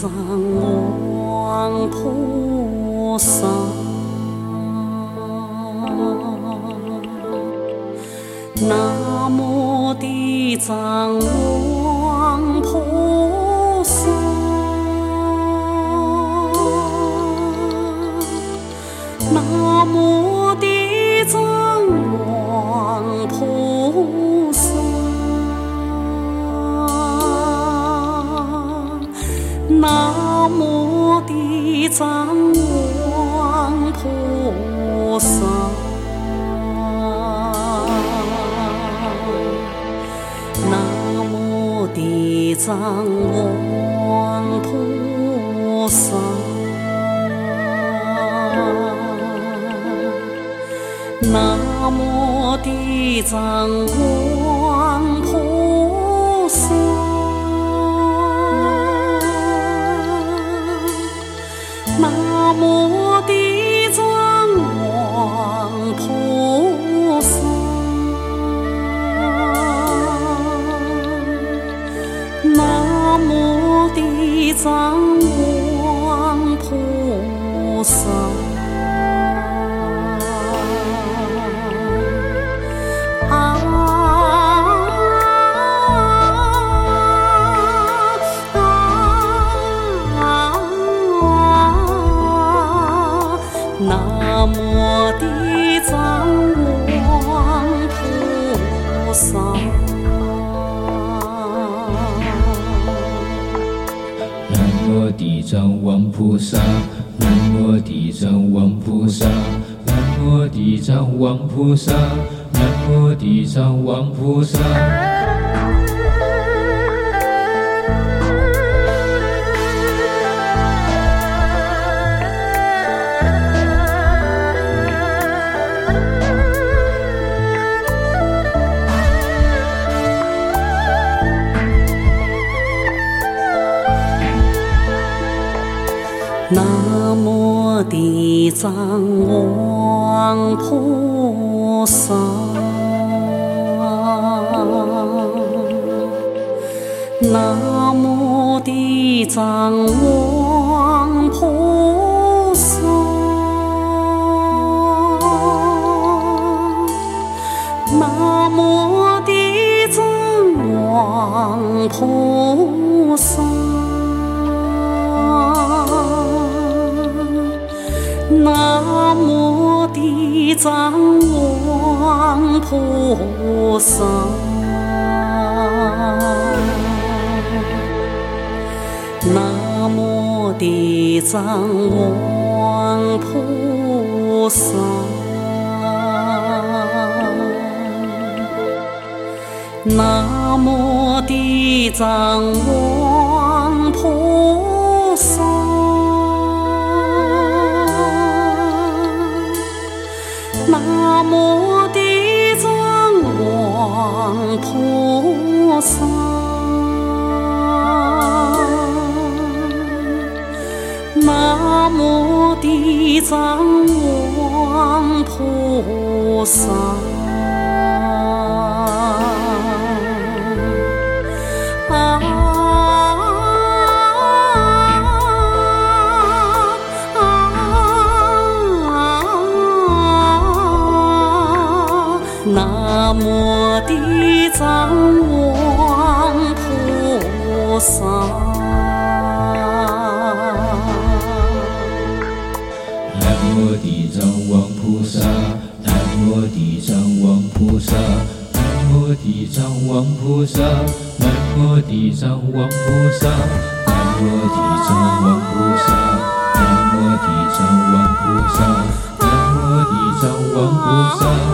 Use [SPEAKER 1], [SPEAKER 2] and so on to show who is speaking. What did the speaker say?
[SPEAKER 1] 藏王菩萨，南无地藏王菩萨，南无地藏王菩萨，南无地藏王菩萨，南无地藏王菩萨，南无地藏王菩萨，南无地藏王菩萨，南无地藏王菩萨，南无地藏王菩萨，
[SPEAKER 2] 南无地藏王菩萨，南无地藏王菩萨，南无地藏王菩萨，南无地藏王菩萨。
[SPEAKER 1] 南无地藏王菩萨，南无地藏王菩萨，南无地藏王菩萨，南无地藏王菩萨，南无地藏王菩萨，南无地藏王菩萨，南无地藏王菩萨，南无地藏王菩萨，南无地藏王菩萨，
[SPEAKER 2] 南无地藏王菩萨，南无地藏王菩萨，南无地藏王菩萨，南无地藏王菩萨，南无地藏王菩萨，南无地藏王菩萨，南无地藏王菩萨。